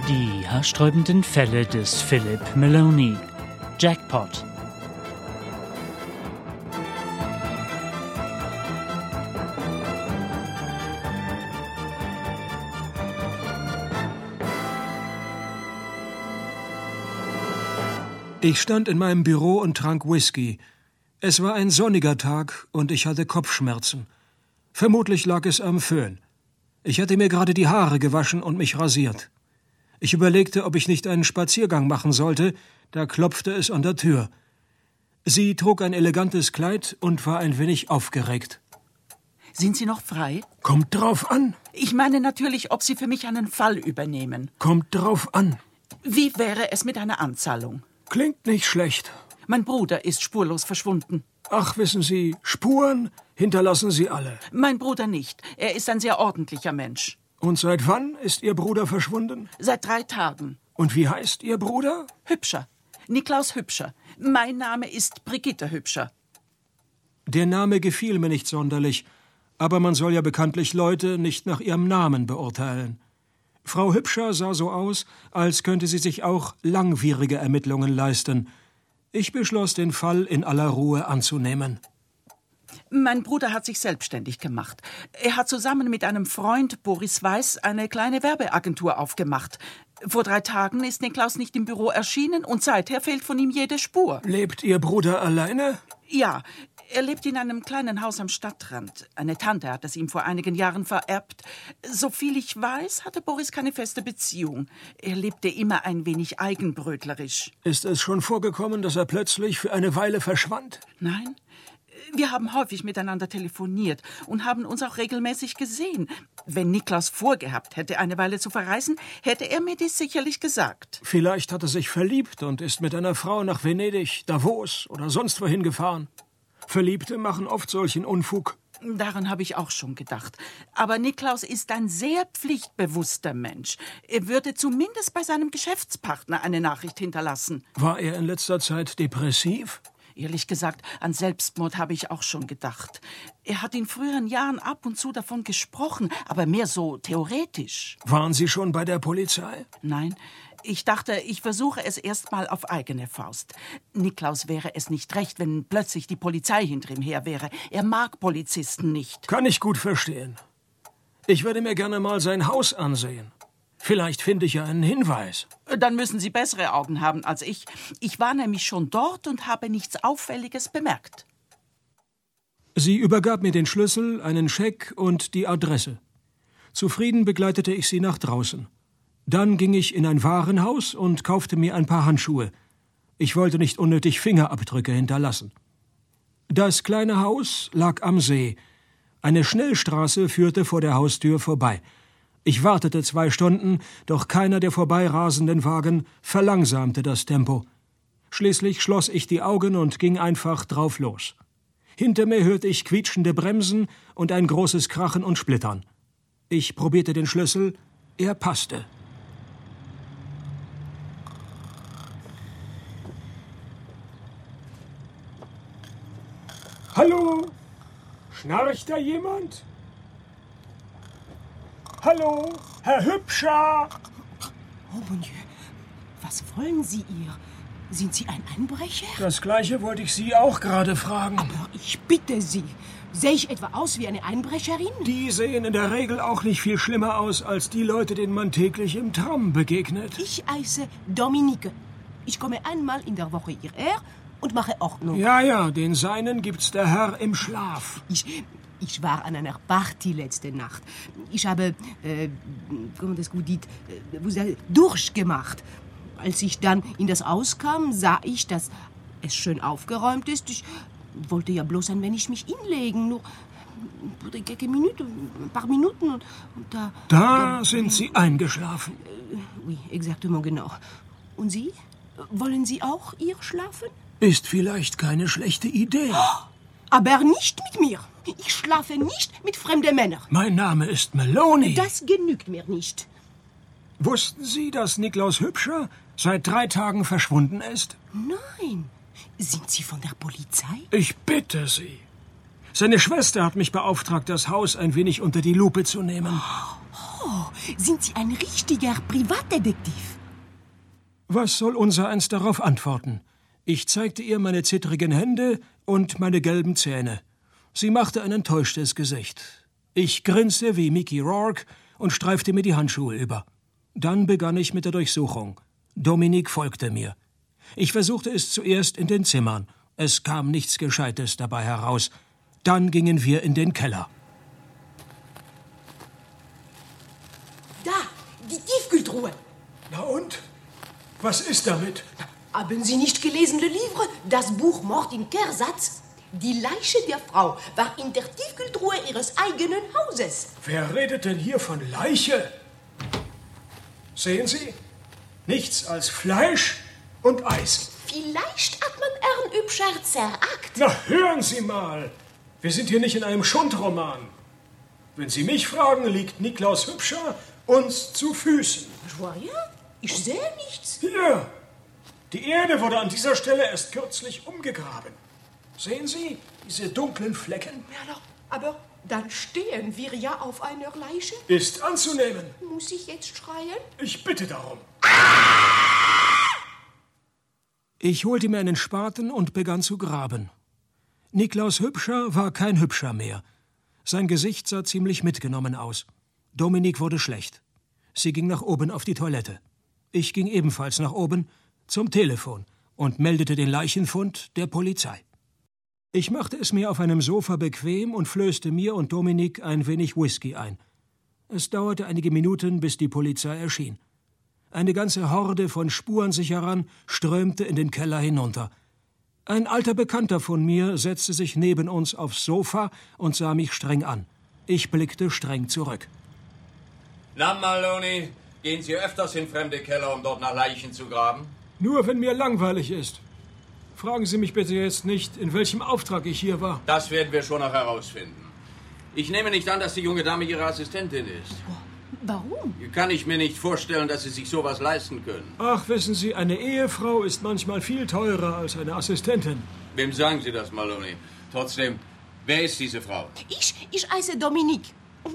Die haarsträubenden Fälle des Philip Maloney. Jackpot. Ich stand in meinem Büro und trank Whisky. Es war ein sonniger Tag und ich hatte Kopfschmerzen. Vermutlich lag es am Föhn. Ich hatte mir gerade die Haare gewaschen und mich rasiert. Ich überlegte, ob ich nicht einen Spaziergang machen sollte, da klopfte es an der Tür. Sie trug ein elegantes Kleid und war ein wenig aufgeregt. Sind Sie noch frei? Kommt drauf an. Ich meine natürlich, ob Sie für mich einen Fall übernehmen. Kommt drauf an. Wie wäre es mit einer Anzahlung? Klingt nicht schlecht. Mein Bruder ist spurlos verschwunden. Ach, wissen Sie, Spuren hinterlassen Sie alle. Mein Bruder nicht. Er ist ein sehr ordentlicher Mensch. Und seit wann ist Ihr Bruder verschwunden? Seit 3 Tagen. Und wie heißt Ihr Bruder? Hübscher. Niklaus Hübscher. Mein Name ist Brigitte Hübscher. Der Name gefiel mir nicht sonderlich, aber man soll ja bekanntlich Leute nicht nach ihrem Namen beurteilen. Frau Hübscher sah so aus, als könnte sie sich auch langwierige Ermittlungen leisten. Ich beschloss, den Fall in aller Ruhe anzunehmen. Mein Bruder hat sich selbstständig gemacht. Er hat zusammen mit einem Freund, Boris Weiß, eine kleine Werbeagentur aufgemacht. Vor 3 Tagen ist Niklaus nicht im Büro erschienen und seither fehlt von ihm jede Spur. Lebt Ihr Bruder alleine? Ja, er lebt in einem kleinen Haus am Stadtrand. Eine Tante hat es ihm vor einigen Jahren vererbt. Soviel ich weiß, hatte Boris keine feste Beziehung. Er lebte immer ein wenig eigenbrötlerisch. Ist es schon vorgekommen, dass er plötzlich für eine Weile verschwand? Nein. Wir haben häufig miteinander telefoniert und haben uns auch regelmäßig gesehen. Wenn Niklaus vorgehabt hätte, eine Weile zu verreisen, hätte er mir dies sicherlich gesagt. Vielleicht hat er sich verliebt und ist mit einer Frau nach Venedig, Davos oder sonst wohin gefahren. Verliebte machen oft solchen Unfug. Daran habe ich auch schon gedacht. Aber Niklaus ist ein sehr pflichtbewusster Mensch. Er würde zumindest bei seinem Geschäftspartner eine Nachricht hinterlassen. War er in letzter Zeit depressiv? Ehrlich gesagt, an Selbstmord habe ich auch schon gedacht. Er hat in früheren Jahren ab und zu davon gesprochen, aber mehr so theoretisch. Waren Sie schon bei der Polizei? Nein, ich dachte, ich versuche es erst mal auf eigene Faust. Niklaus wäre es nicht recht, wenn plötzlich die Polizei hinter ihm her wäre. Er mag Polizisten nicht. Kann ich gut verstehen. Ich würde mir gerne mal sein Haus ansehen. Vielleicht finde ich ja einen Hinweis. Dann müssen Sie bessere Augen haben als ich. Ich war nämlich schon dort und habe nichts Auffälliges bemerkt. Sie übergab mir den Schlüssel, einen Scheck und die Adresse. Zufrieden begleitete ich sie nach draußen. Dann ging ich in ein Warenhaus und kaufte mir ein paar Handschuhe. Ich wollte nicht unnötig Fingerabdrücke hinterlassen. Das kleine Haus lag am See. Eine Schnellstraße führte vor der Haustür vorbei. Ich wartete 2 Stunden, doch keiner der vorbeirasenden Wagen verlangsamte das Tempo. Schließlich schloss ich die Augen und ging einfach drauf los. Hinter mir hörte ich quietschende Bremsen und ein großes Krachen und Splittern. Ich probierte den Schlüssel, er passte. Hallo? Schnarcht da jemand? Hallo, Herr Hübscher! Oh, mon Dieu, was wollen Sie ihr? Sind Sie ein Einbrecher? Das Gleiche wollte ich Sie auch gerade fragen. Aber ich bitte Sie, sehe ich etwa aus wie eine Einbrecherin? Die sehen in der Regel auch nicht viel schlimmer aus als die Leute, denen man täglich im Tram begegnet. Ich heiße Dominique. Ich komme einmal in der Woche hierher und mache Ordnung. Ja, den Seinen gibt's der Herr im Schlaf. Ich war an einer Party letzte Nacht. Ich habe, comment est-ce que vous dites, durchgemacht. Als ich dann in das Haus kam, sah ich, dass es schön aufgeräumt ist. Ich wollte ja bloß ein wenig mich hinlegen, nur ein paar Minuten. Und da... Da sind Sie eingeschlafen. Oui, exactement, genau. Und Sie? Wollen Sie auch hier schlafen? Ist vielleicht keine schlechte Idee. Aber nicht mit mir. Ich schlafe nicht mit fremden Männern. Mein Name ist Maloney. Das genügt mir nicht. Wussten Sie, dass Niklaus Hübscher seit 3 Tagen verschwunden ist? Nein. Sind Sie von der Polizei? Ich bitte Sie. Seine Schwester hat mich beauftragt, das Haus ein wenig unter die Lupe zu nehmen. Oh, sind Sie ein richtiger Privatdetektiv? Was soll unsereins darauf antworten? Ich zeigte ihr meine zittrigen Hände und meine gelben Zähne. Sie machte ein enttäuschtes Gesicht. Ich grinste wie Mickey Rourke und streifte mir die Handschuhe über. Dann begann ich mit der Durchsuchung. Dominique folgte mir. Ich versuchte es zuerst in den Zimmern. Es kam nichts Gescheites dabei heraus. Dann gingen wir in den Keller. Da, die Tiefkühltruhe. Na und? Was ist damit? Haben Sie nicht gelesen, Le Livre? Das Buch Mord im Kehrsatz? Die Leiche der Frau war in der Tiefkühltruhe Ihres eigenen Hauses. Wer redet denn hier von Leiche? Sehen Sie? Nichts als Fleisch und Eis. Vielleicht hat man Herrn Hübscher zerhackt. Na, hören Sie mal. Wir sind hier nicht in einem Schundroman. Wenn Sie mich fragen, liegt Niklaus Hübscher uns zu Füßen. Joyeux? Ich sehe nichts. Hier. Die Erde wurde an dieser Stelle erst kürzlich umgegraben. Sehen Sie diese dunklen Flecken? Ja, aber dann stehen wir ja auf einer Leiche. Ist anzunehmen. Muss ich jetzt schreien? Ich bitte darum. Ich holte mir einen Spaten und begann zu graben. Niklaus Hübscher war kein Hübscher mehr. Sein Gesicht sah ziemlich mitgenommen aus. Dominique wurde schlecht. Sie ging nach oben auf die Toilette. Ich ging ebenfalls nach oben zum Telefon und meldete den Leichenfund der Polizei. Ich machte es mir auf einem Sofa bequem und flößte mir und Dominique ein wenig Whisky ein. Es dauerte einige Minuten, bis die Polizei erschien. Eine ganze Horde von Spurensicherern strömte in den Keller hinunter. Ein alter Bekannter von mir setzte sich neben uns aufs Sofa und sah mich streng an. Ich blickte streng zurück. Na, Maloney, gehen Sie öfters in fremde Keller, um dort nach Leichen zu graben? Nur wenn mir langweilig ist. Fragen Sie mich bitte jetzt nicht, in welchem Auftrag ich hier war. Das werden wir schon noch herausfinden. Ich nehme nicht an, dass die junge Dame Ihre Assistentin ist. Warum? Kann ich mir nicht vorstellen, dass Sie sich sowas leisten können. Ach, wissen Sie, eine Ehefrau ist manchmal viel teurer als eine Assistentin. Wem sagen Sie das, Maloney? Trotzdem, wer ist diese Frau? Ich heiße Dominique.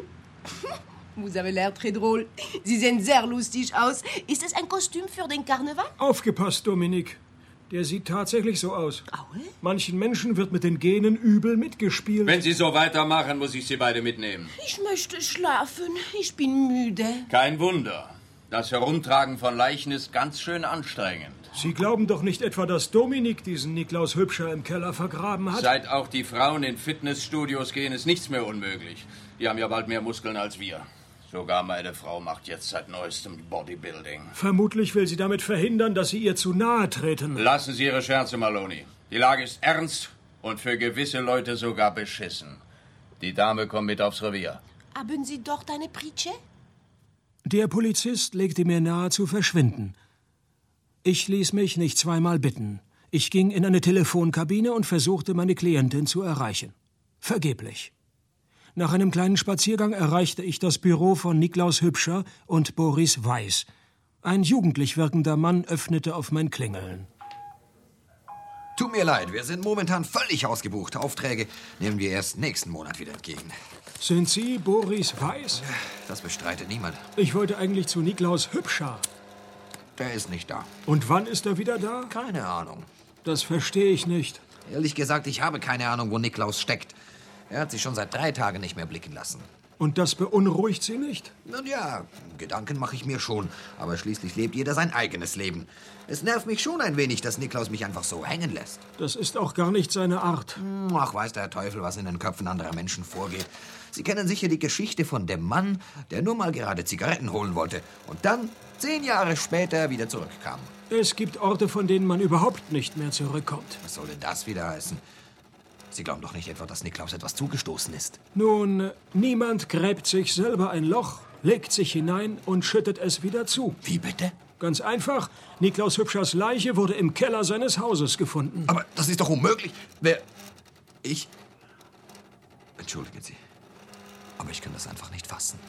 Vous avez l'air très drôle. Sie sehen sehr lustig aus. Ist es ein Kostüm für den Karneval? Aufgepasst, Dominique. Der sieht tatsächlich so aus. Aue? Manchen Menschen wird mit den Genen übel mitgespielt. Wenn Sie so weitermachen, muss ich Sie beide mitnehmen. Ich möchte schlafen. Ich bin müde. Kein Wunder. Das Herumtragen von Leichen ist ganz schön anstrengend. Sie glauben doch nicht etwa, dass Dominique diesen Niklaus Hübscher im Keller vergraben hat? Seit auch die Frauen in Fitnessstudios gehen, ist nichts mehr unmöglich. Die haben ja bald mehr Muskeln als wir. Sogar meine Frau macht jetzt seit neuestem Bodybuilding. Vermutlich will sie damit verhindern, dass Sie ihr zu nahe treten. Lassen Sie Ihre Scherze, Maloney. Die Lage ist ernst und für gewisse Leute sogar beschissen. Die Dame kommt mit aufs Revier. Haben Sie dort eine Pritsche? Der Polizist legte mir nahe zu verschwinden. Ich ließ mich nicht zweimal bitten. Ich ging in eine Telefonkabine und versuchte, meine Klientin zu erreichen. Vergeblich. Nach einem kleinen Spaziergang erreichte ich das Büro von Niklaus Hübscher und Boris Weiß. Ein jugendlich wirkender Mann öffnete auf mein Klingeln. Tut mir leid, wir sind momentan völlig ausgebucht. Aufträge nehmen wir erst nächsten Monat wieder entgegen. Sind Sie Boris Weiß? Das bestreitet niemand. Ich wollte eigentlich zu Niklaus Hübscher. Der ist nicht da. Und wann ist er wieder da? Keine Ahnung. Das verstehe ich nicht. Ehrlich gesagt, ich habe keine Ahnung, wo Niklaus steckt. Er hat sich schon seit 3 Tagen nicht mehr blicken lassen. Und das beunruhigt Sie nicht? Nun ja, Gedanken mache ich mir schon. Aber schließlich lebt jeder sein eigenes Leben. Es nervt mich schon ein wenig, dass Niklaus mich einfach so hängen lässt. Das ist auch gar nicht seine Art. Ach, weiß der Teufel, was in den Köpfen anderer Menschen vorgeht. Sie kennen sicher die Geschichte von dem Mann, der nur mal gerade Zigaretten holen wollte und dann 10 Jahre später wieder zurückkam. Es gibt Orte, von denen man überhaupt nicht mehr zurückkommt. Was soll denn das wieder heißen? Sie glauben doch nicht etwa, dass Niklaus etwas zugestoßen ist? Nun, niemand gräbt sich selber ein Loch, legt sich hinein und schüttet es wieder zu. Wie bitte? Ganz einfach. Niklaus Hübschers Leiche wurde im Keller seines Hauses gefunden. Aber das ist doch unmöglich. Wer? Ich? Entschuldigen Sie. Aber ich kann das einfach nicht fassen.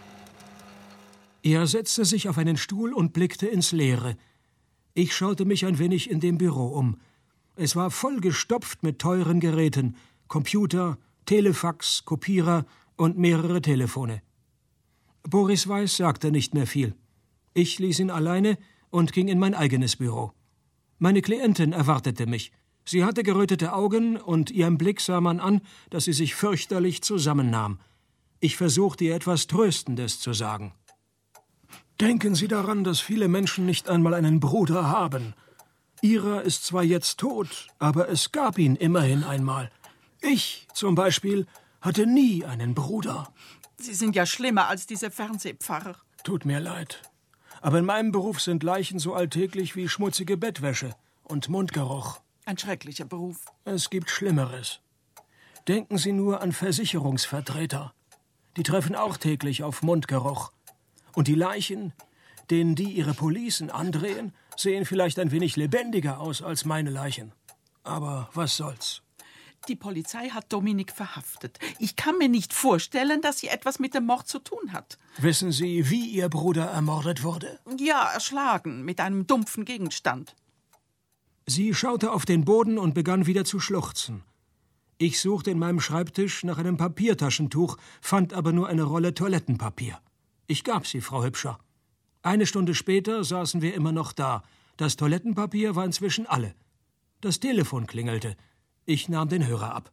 Er setzte sich auf einen Stuhl und blickte ins Leere. Ich schaute mich ein wenig in dem Büro um. Es war vollgestopft mit teuren Geräten, Computer, Telefax, Kopierer und mehrere Telefone. Boris Weiß sagte nicht mehr viel. Ich ließ ihn alleine und ging in mein eigenes Büro. Meine Klientin erwartete mich. Sie hatte gerötete Augen und ihrem Blick sah man an, dass sie sich fürchterlich zusammennahm. Ich versuchte ihr etwas Tröstendes zu sagen. Denken Sie daran, dass viele Menschen nicht einmal einen Bruder haben. Ihrer ist zwar jetzt tot, aber es gab ihn immerhin einmal. Ich zum Beispiel hatte nie einen Bruder. Sie sind ja schlimmer als diese Fernsehpfarrer. Tut mir leid. Aber in meinem Beruf sind Leichen so alltäglich wie schmutzige Bettwäsche und Mundgeruch. Ein schrecklicher Beruf. Es gibt Schlimmeres. Denken Sie nur an Versicherungsvertreter. Die treffen auch täglich auf Mundgeruch. Und die Leichen, denen die ihre Policen andrehen, sehen vielleicht ein wenig lebendiger aus als meine Leichen. Aber was soll's? Die Polizei hat Dominik verhaftet. Ich kann mir nicht vorstellen, dass sie etwas mit dem Mord zu tun hat. Wissen Sie, wie Ihr Bruder ermordet wurde? Ja, erschlagen, mit einem dumpfen Gegenstand. Sie schaute auf den Boden und begann wieder zu schluchzen. Ich suchte in meinem Schreibtisch nach einem Papiertaschentuch, fand aber nur eine Rolle Toilettenpapier. Ich gab sie Frau Hübscher. Eine Stunde später saßen wir immer noch da. Das Toilettenpapier war inzwischen alle. Das Telefon klingelte. Ich nahm den Hörer ab.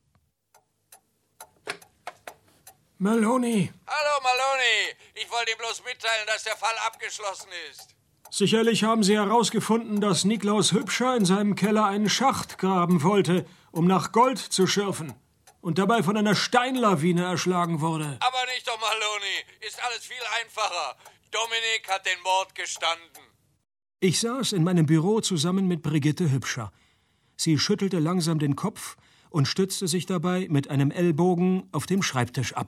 Maloney. Hallo, Maloney. Ich wollte Ihnen bloß mitteilen, dass der Fall abgeschlossen ist. Sicherlich haben Sie herausgefunden, dass Niklaus Hübscher in seinem Keller einen Schacht graben wollte, um nach Gold zu schürfen, und dabei von einer Steinlawine erschlagen wurde. Aber nicht doch, Maloney. Ist alles viel einfacher. Dominik hat den Mord gestanden. Ich saß in meinem Büro zusammen mit Brigitte Hübscher. Sie schüttelte langsam den Kopf und stützte sich dabei mit einem Ellbogen auf dem Schreibtisch ab.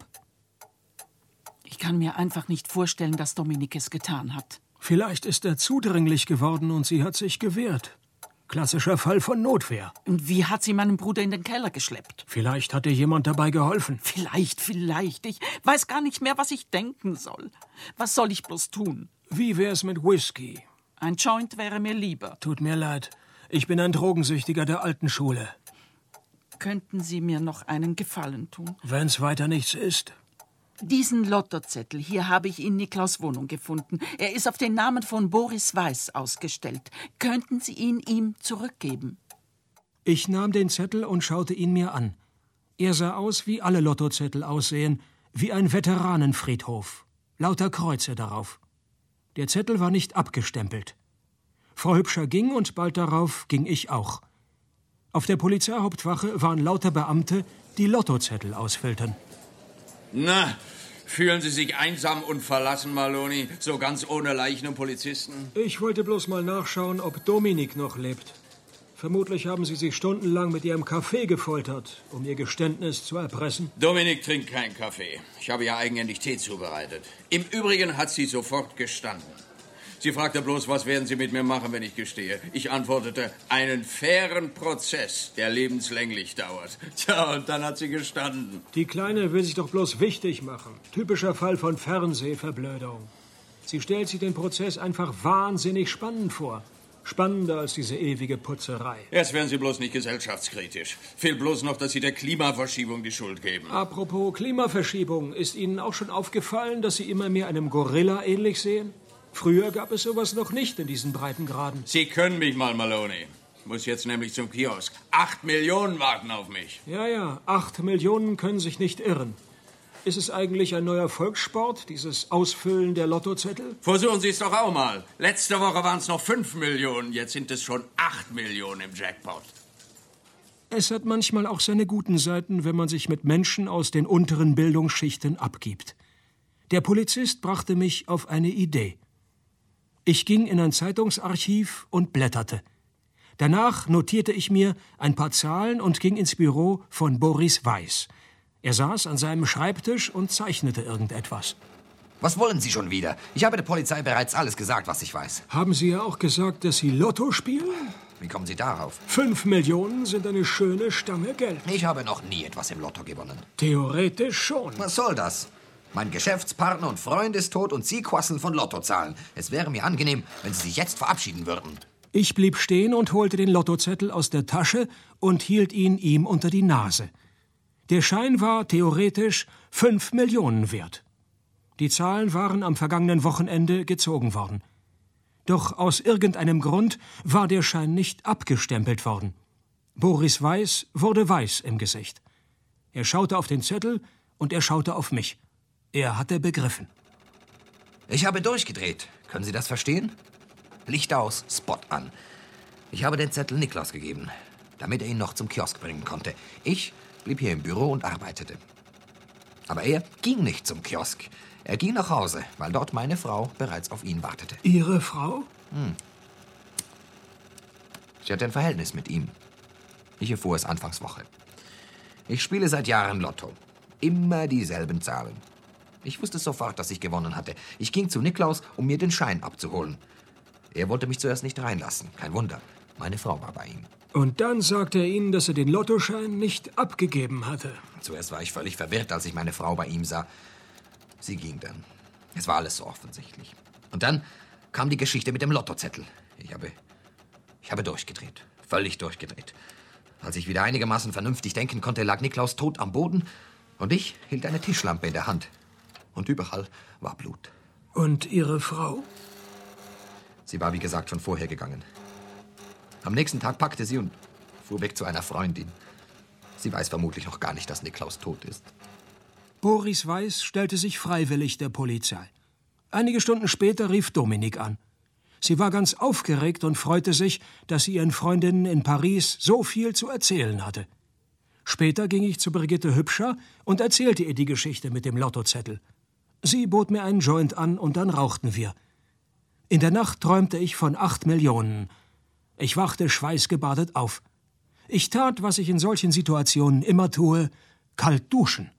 Ich kann mir einfach nicht vorstellen, dass Dominik es getan hat. Vielleicht ist er zudringlich geworden und sie hat sich gewehrt. Klassischer Fall von Notwehr. Und wie hat sie meinen Bruder in den Keller geschleppt? Vielleicht hat ihr jemand dabei geholfen. Vielleicht. Ich weiß gar nicht mehr, was ich denken soll. Was soll ich bloß tun? Wie wär's mit Whisky? Ein Joint wäre mir lieber. Tut mir leid. Ich bin ein Drogensüchtiger der alten Schule. Könnten Sie mir noch einen Gefallen tun? Wenn's weiter nichts ist. Diesen Lottozettel hier habe ich in Niklaus Wohnung gefunden. Er ist auf den Namen von Boris Weiß ausgestellt. Könnten Sie ihn ihm zurückgeben? Ich nahm den Zettel und schaute ihn mir an. Er sah aus, wie alle Lottozettel aussehen, wie ein Veteranenfriedhof. Lauter Kreuze darauf. Der Zettel war nicht abgestempelt. Frau Hübscher ging und bald darauf ging ich auch. Auf der Polizeihauptwache waren lauter Beamte, die Lottozettel ausfüllten. Na, fühlen Sie sich einsam und verlassen, Maloney? So ganz ohne Leichen und Polizisten? Ich wollte bloß mal nachschauen, ob Dominik noch lebt. Vermutlich haben Sie sich stundenlang mit Ihrem Kaffee gefoltert, um Ihr Geständnis zu erpressen. Dominik trinkt keinen Kaffee. Ich habe ja eigenhändig Tee zubereitet. Im Übrigen hat sie sofort gestanden. Sie fragte bloß, was werden Sie mit mir machen, wenn ich gestehe? Ich antwortete, einen fairen Prozess, der lebenslänglich dauert. Tja, und dann hat sie gestanden. Die Kleine will sich doch bloß wichtig machen. Typischer Fall von Fernsehverblödung. Sie stellt sich den Prozess einfach wahnsinnig spannend vor. Spannender als diese ewige Putzerei. Jetzt werden Sie bloß nicht gesellschaftskritisch. Fehlt bloß noch, dass Sie der Klimaverschiebung die Schuld geben. Apropos Klimaverschiebung, ist Ihnen auch schon aufgefallen, dass Sie immer mehr einem Gorilla ähnlich sehen? Früher gab es sowas noch nicht in diesen Breitengraden. Sie können mich mal, Maloney. Ich muss jetzt nämlich zum Kiosk. 8 Millionen warten auf mich. Ja, 8 Millionen können sich nicht irren. Ist es eigentlich ein neuer Volkssport, dieses Ausfüllen der Lottozettel? Versuchen Sie es doch auch mal. Letzte Woche waren es noch 5 Millionen, jetzt sind es schon 8 Millionen im Jackpot. Es hat manchmal auch seine guten Seiten, wenn man sich mit Menschen aus den unteren Bildungsschichten abgibt. Der Polizist brachte mich auf eine Idee. Ich ging in ein Zeitungsarchiv und blätterte. Danach notierte ich mir ein paar Zahlen und ging ins Büro von Boris Weiß. Er saß an seinem Schreibtisch und zeichnete irgendetwas. Was wollen Sie schon wieder? Ich habe der Polizei bereits alles gesagt, was ich weiß. Haben Sie ja auch gesagt, dass Sie Lotto spielen? Wie kommen Sie darauf? 5 Millionen sind eine schöne Stange Geld. Ich habe noch nie etwas im Lotto gewonnen. Theoretisch schon. Was soll das? Mein Geschäftspartner und Freund ist tot und Sie quasseln von Lottozahlen. Es wäre mir angenehm, wenn Sie sich jetzt verabschieden würden. Ich blieb stehen und holte den Lottozettel aus der Tasche und hielt ihn ihm unter die Nase. Der Schein war theoretisch 5 Millionen wert. Die Zahlen waren am vergangenen Wochenende gezogen worden. Doch aus irgendeinem Grund war der Schein nicht abgestempelt worden. Boris Weiß wurde weiß im Gesicht. Er schaute auf den Zettel und er schaute auf mich. Er hatte begriffen. Ich habe durchgedreht. Können Sie das verstehen? Licht aus, Spot an. Ich habe den Zettel Niklaus gegeben, damit er ihn noch zum Kiosk bringen konnte. Ich blieb hier im Büro und arbeitete. Aber er ging nicht zum Kiosk. Er ging nach Hause, weil dort meine Frau bereits auf ihn wartete. Ihre Frau? Sie hatte ein Verhältnis mit ihm. Ich erfuhr es Anfangswoche. Ich spiele seit Jahren Lotto. Immer dieselben Zahlen. Ich wusste sofort, dass ich gewonnen hatte. Ich ging zu Niklaus, um mir den Schein abzuholen. Er wollte mich zuerst nicht reinlassen. Kein Wunder. Meine Frau war bei ihm. Und dann sagte er Ihnen, dass er den Lottoschein nicht abgegeben hatte. Zuerst war ich völlig verwirrt, als ich meine Frau bei ihm sah. Sie ging dann. Es war alles so offensichtlich. Und dann kam die Geschichte mit dem Lottozettel. Ich habe durchgedreht. Völlig durchgedreht. Als ich wieder einigermaßen vernünftig denken konnte, lag Niklaus tot am Boden und ich hielt eine Tischlampe in der Hand. Und überall war Blut. Und Ihre Frau? Sie war, wie gesagt, schon vorher gegangen. Am nächsten Tag packte sie und fuhr weg zu einer Freundin. Sie weiß vermutlich noch gar nicht, dass Niklaus tot ist. Boris Weiß stellte sich freiwillig der Polizei. Einige Stunden später rief Dominik an. Sie war ganz aufgeregt und freute sich, dass sie ihren Freundinnen in Paris so viel zu erzählen hatte. Später ging ich zu Brigitte Hübscher und erzählte ihr die Geschichte mit dem Lottozettel. Sie bot mir einen Joint an und dann rauchten wir. In der Nacht träumte ich von 8 Millionen. Ich wachte schweißgebadet auf. Ich tat, was ich in solchen Situationen immer tue, kalt duschen.